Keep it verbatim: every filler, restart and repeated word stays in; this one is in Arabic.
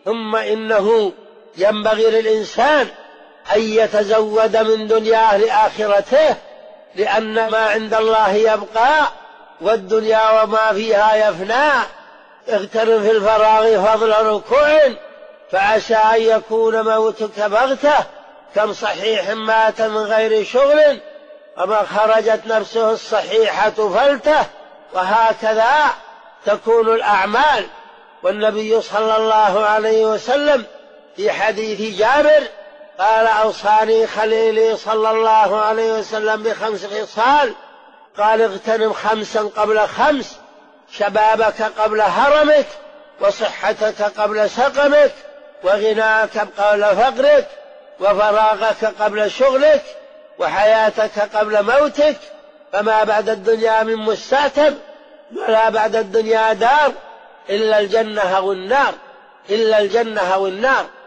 ثم إنه ينبغي للإنسان أن يتزود من دنياه لآخرته، لأن ما عند الله يبقى والدنيا وما فيها يفنى. اغتنم في الفراغ فضل ركوع، فعسى أن يكون موتك بغتة، كم صحيح مات من غير شغل وما خرجت نفسه الصحيحة فلته. وهكذا تكون الأعمال. والنبي صلى الله عليه وسلم في حديث جابر قال: أوصاني خليلي صلى الله عليه وسلم بخمس خصال، قال: اغتنم خمسا قبل خمس، شبابك قبل هرمك، وصحتك قبل سقمك، وغناك قبل فقرك، وفراغك قبل شغلك، وحياتك قبل موتك. فما بعد الدنيا من مستعتب، ولا بعد الدنيا دار إلا الجنة والنار، إلا الجنة والنار.